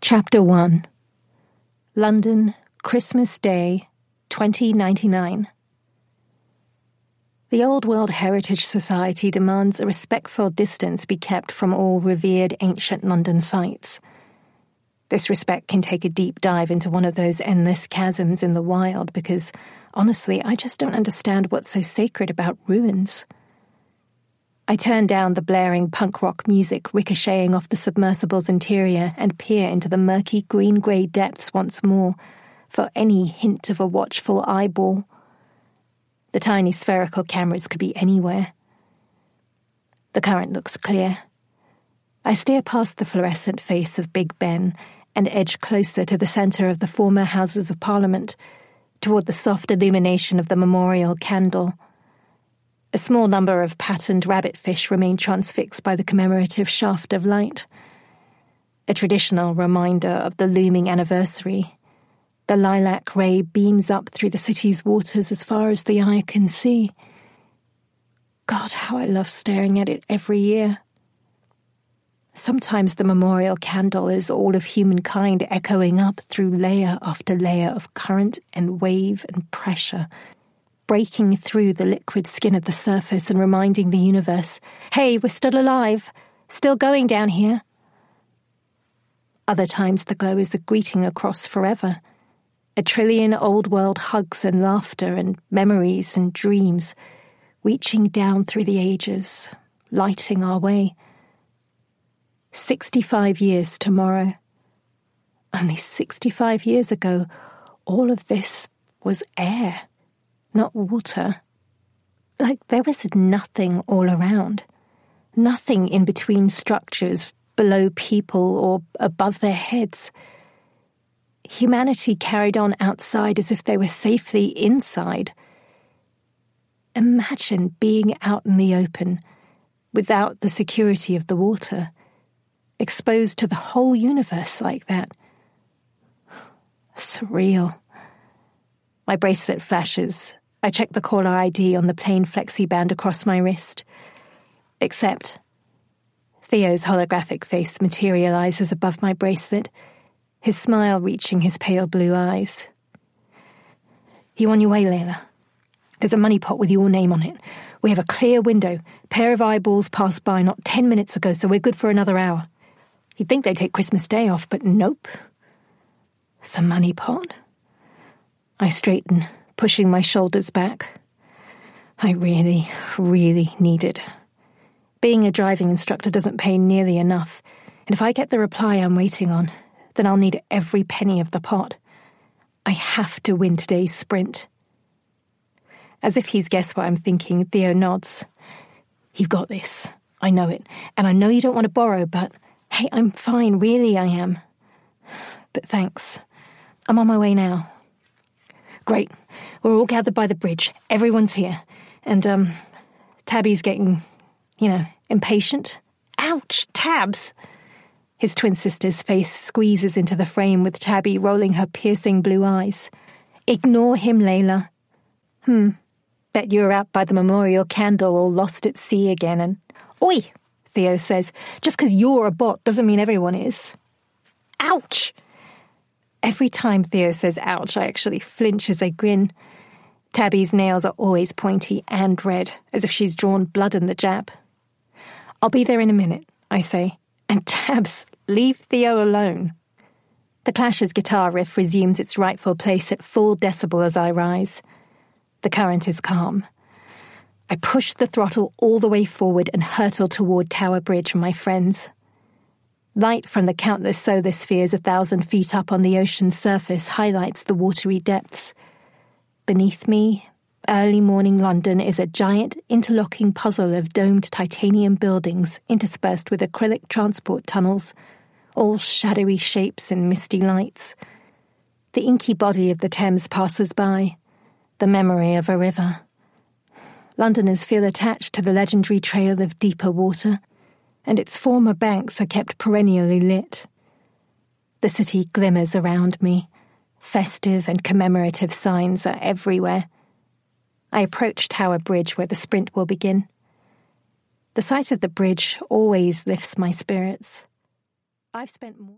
Chapter 1. London, Christmas Day, 2099. The Old World Heritage Society demands a respectful distance be kept from all revered ancient London sites. This respect can take a deep dive into one of those endless chasms in the wild because, honestly, I just don't understand what's so sacred about ruins. I turn down the blaring punk rock music ricocheting off the submersible's interior and peer into the murky green-grey depths once more for any hint of a watchful eyeball. The tiny spherical cameras could be anywhere. The current looks clear. I steer past the fluorescent face of Big Ben and edge closer to the centre of the former Houses of Parliament, toward the soft illumination of the memorial candle. A small number of patterned rabbitfish remain transfixed by the commemorative shaft of light. A traditional reminder of the looming anniversary. The lilac ray beams up through the city's waters as far as the eye can see. God, how I love staring at it every year. Sometimes the memorial candle is all of humankind echoing up through layer after layer of current and wave and pressure, breaking through the liquid skin of the surface and reminding the universe, hey, we're still alive, still going down here. Other times the glow is a greeting across forever, a trillion old-world hugs and laughter and memories and dreams, reaching down through the ages, lighting our way. 65 years tomorrow. Only 65 years ago, all of this was air. Not water. Like there was nothing all around. Nothing in between structures, below people or above their heads. Humanity carried on outside as if they were safely inside. Imagine being out in the open, without the security of the water, exposed to the whole universe like that. Surreal. My bracelet flashes. I check the caller ID on the plain flexi band across my wrist. Accept. Theo's holographic face materializes above my bracelet, his smile reaching his pale blue eyes. You on your way, Layla? There's a money pot with your name on it. We have a clear window. Pair of eyeballs passed by not 10 minutes ago, so we're good for another hour. You'd think they'd take Christmas Day off, but nope. The money pot? I straighten, pushing my shoulders back. I really, really need it. Being a driving instructor doesn't pay nearly enough, and if I get the reply I'm waiting on, then I'll need every penny of the pot. I have to win today's sprint. As if he's guessed what I'm thinking, Theo nods. You've got this. I know it, and I know you don't want to borrow, but hey, I'm fine, really I am. But thanks. I'm on my way now. Great. We're all gathered by the bridge. Everyone's here. And, Tabby's getting, impatient. Ouch, Tabs! His twin sister's face squeezes into the frame with Tabby rolling her piercing blue eyes. Ignore him, Layla. Bet you're out by the memorial candle all lost at sea again and... Oi, Theo says. Just 'cause you're a bot doesn't mean everyone is. Ouch! Every time Theo says ouch, I actually flinch as I grin. Tabby's nails are always pointy and red, as if she's drawn blood in the jab. I'll be there in a minute, I say. And Tabs, leave Theo alone. The Clash's guitar riff resumes its rightful place at full decibel as I rise. The current is calm. I push the throttle all the way forward and hurtle toward Tower Bridge and my friends. Light from the countless solar spheres 1,000 feet up on the ocean's surface highlights the watery depths. Beneath me, early morning London is a giant interlocking puzzle of domed titanium buildings interspersed with acrylic transport tunnels, all shadowy shapes and misty lights. The inky body of the Thames passes by, the memory of a river. Londoners feel attached to the legendary trail of deeper water, and its former banks are kept perennially lit. The city glimmers around me. Festive and commemorative signs are everywhere. I approach Tower Bridge where the sprint will begin. The sight of the bridge always lifts my spirits. I've spent more...